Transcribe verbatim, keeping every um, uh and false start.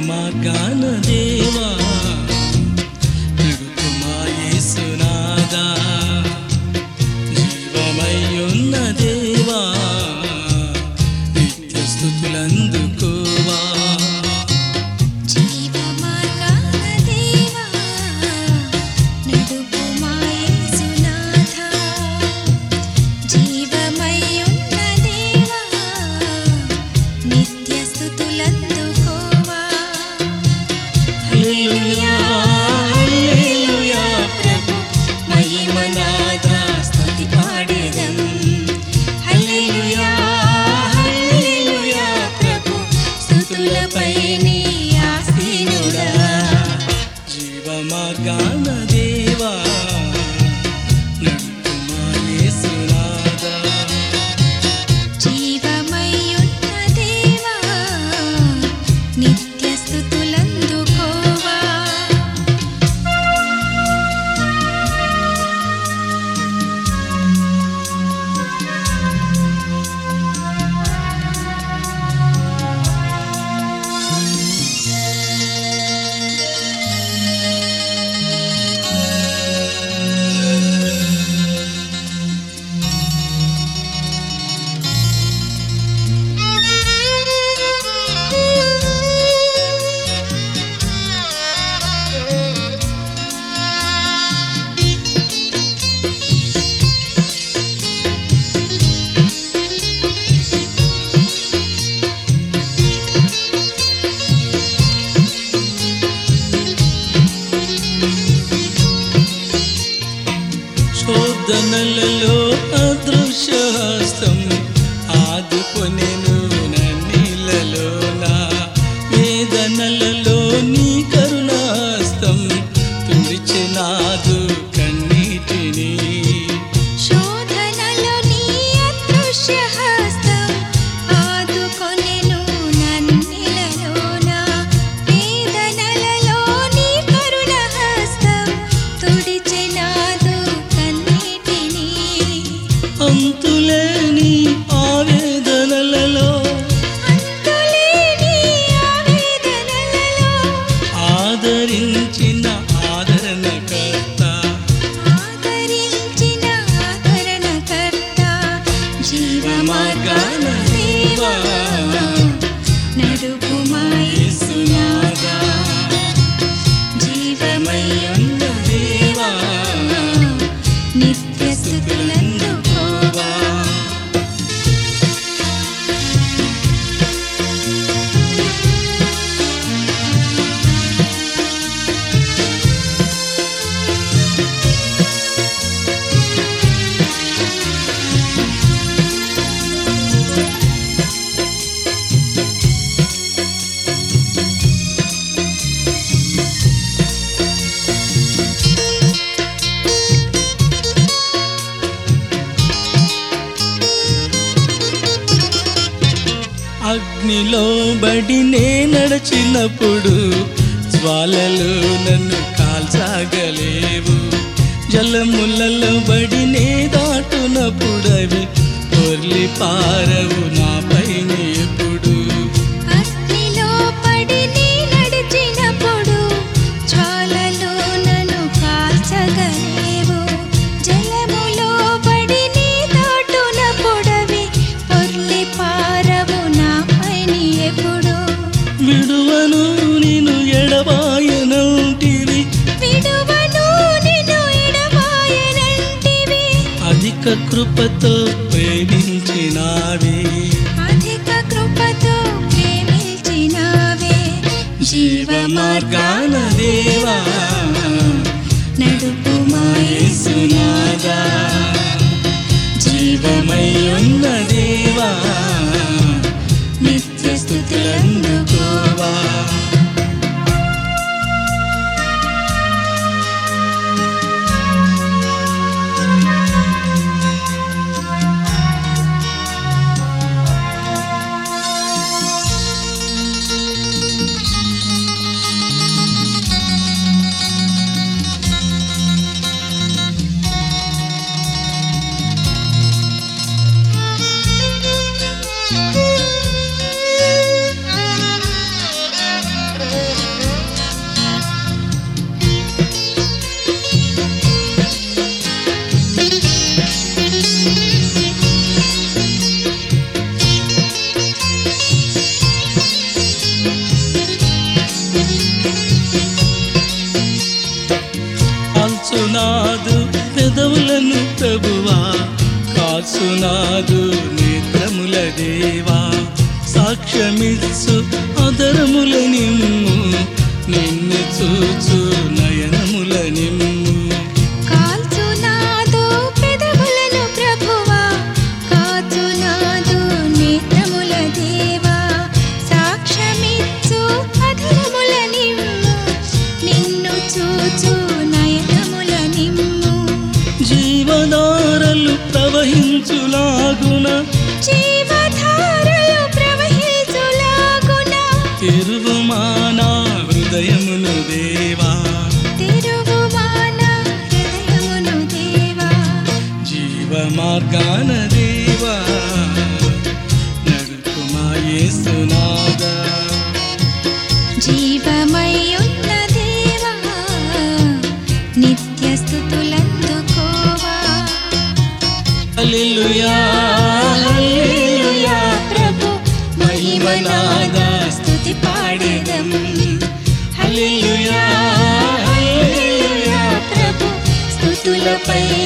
మార్గాన దేవా నడుపుమా యేసునాథా జీవమయ్యున్న దేవా నిత్య స్తుతులందుకోవా జీవమార్గాన దేవా నడుపుమా యేసునాథా జీవమయ్యున్న దేవా నిత్య స్తుతులందుకోవా శోధనలలో అదృశ్య హస్తం ఆదుకొనెను నన్నిలలోన వేదనలలో నీ కరుణ హస్తం తుడిచెనాదు కన్నీటిని శోధనలో నీ అదృశ్య హస్తం ఆదుకొనెను నన్నిలలోన వేదనలలో నీ కరుణ హస్తం తుడిచెనాదు అంతులేని ఆవేదనలలో అంతులేని ఆవేదనలలో ఆదరించిన ఆదరణకర్త ఆదరించిన ఆదరణకర్త జీవమార్గాన దేవా నడుపుమా యేసునాథా జీవమయ్యున్న దేవా నిత్య స్తుతులందుకోవా అగ్నిలో బడి నే నడిచినప్పుడు జ్వాలలు నన్ను కాల్చగలేవు జలములలో బడి నే దాటునప్పుడు అవి పొర్లి పారవు నాపైన ఎప్పుడు అగ్నిలో పడి నీ నడిచినప్పుడు జ్వాలలు నన్ను కాల్చగలేవు జలములో పడి నీ దాటునప్పుడవి పొర్లి పారవు నాపైన ఎప్పుడు విడువను నిన్ను ఎడబాయనంటివి విడువను నిన్ను ఎడబాయనంటివి అధిక కృపతో ప్రేమించినావే అధిక కృపతో ప్రేమించినావే జీవమార్గాన దేవా నడుపుమా యేసునాథా జీవమయ్యున్న దేవా నిత్య స్తుతులందుకోవా సాక్ష్యమిచ్చు అదరముల నిమ్ము, నిన్ను చూచు నయనముల నిమ్ము. కాల్చునాదు పెదవులను ప్రభువా, కాచునాదు నేత్రముల దేవా. సాక్ష్యమిచ్చు అధరముల నిమ్ము, నిన్ను చూచు నయనముల నిమ్ము. జీవధారలు ప్రవహించులాగున, జీవధారలు ప్రవహించులాగున, తెరువుమానా హృదయమును దేవా, తెరువుమానా హృదయమును దేవా. జీవ మార్గాన దేవా, నడుపుమా యేసునాథా. జీవమయ్యున్న దేవా, నిత్య స్తుతులందుకోవా. హల్లెలూయా హల్లెలూయా ప్రభు మహిమనాదా స్తుతి పాడెదం. హల్లెలూయా హల్లెలూయా ప్రభు స్తుతులపై